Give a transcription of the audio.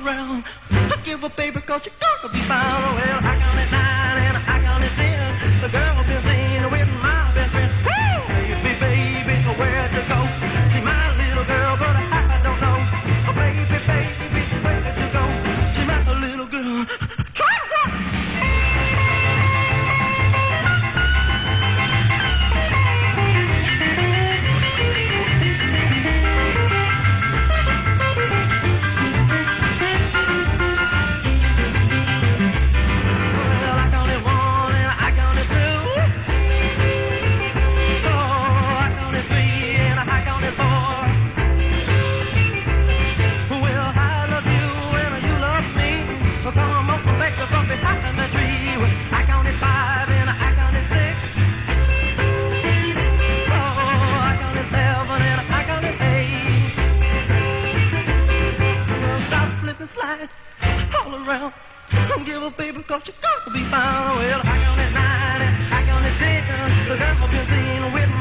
around. I give a baby 'cause you're gonna be found. Well, I count it 9 and I count it 10. The girl been seen with my best friend. Baby, baby, where'd you go? She's my little girl, but I don't know. Oh, baby, baby, where'd you go? She's my little girl. Try it, rock! Slide all around. Don't give a baby 'cause you're gonna be found. Well, I count it 9 and I count it 10. The girl been seen with